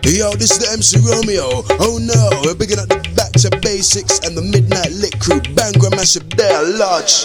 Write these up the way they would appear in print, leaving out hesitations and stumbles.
Yo, this is the MC Romeo. Oh no, we're picking up the Back to Basics and the Midnight Lit crew. Bangor Massive, they're large.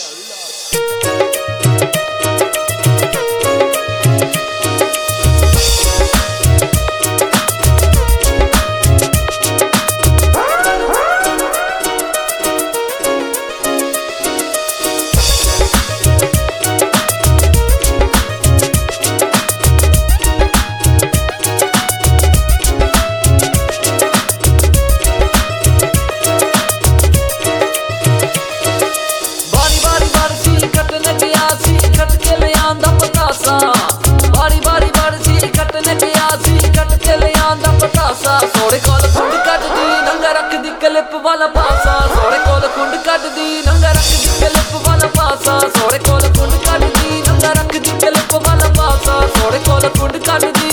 सोड़े कोल कुंड कट दी नंगा रख दी clip वाला पासा सोड़े कोल कुंड कट दी नंगा रख दी क्लिप वाला पासा सोड़े कोल कुंड कट दी नंगा रख दी क्लिप वाला पासा सोड़े कोल कुंड कट दी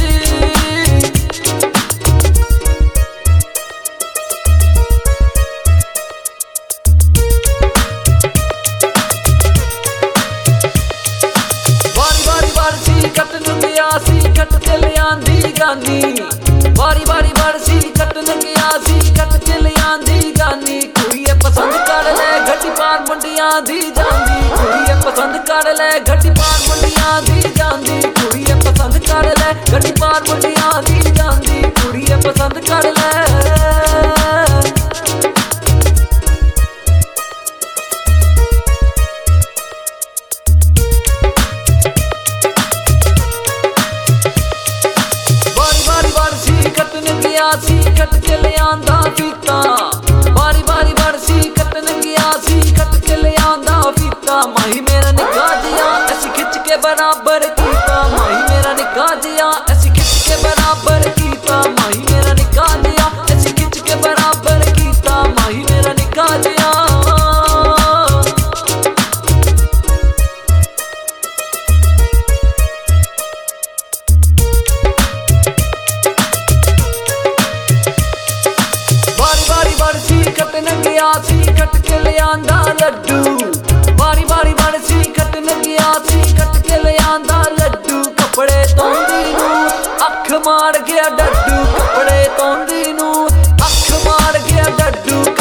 बारी बारी बारसी कटन गया सी कट के लियांदी गानी बारी बारी बरसी कटन गया सी कट के लियांदी गानी कुड़िए पसंद कर ले घटी पार मुंडियां दी जांदी कुड़िए पसंद कर ले घटी पार मुंडियां दी जांदी कुड़िए पसंद कर ले घटी पार मुंडियां दी जांदी कुड़िए पसंद कर ले सी कट के लियांदा फीता बारी बारी बरसी कटन गया सी कट के लियांदा फीता माही मेरा निकाह जिया ऐसी खिंच के बराबर कीता माही मेरा निकाह जिया ऐसी खिंच के बराबर कीता माही मेरा निकाह जिया ऐसी खिंच के बराबर कीता माही मेरा निकाह जिया कटन गया सी कट के लियांदा लड्डू बारी बारी बरसी कटन गया सी कट के लियांदा लड्डू कपड़े तोंदी नू अख मार गया डड्डू कपड़े तोंदी नू अख मार गया डड्डू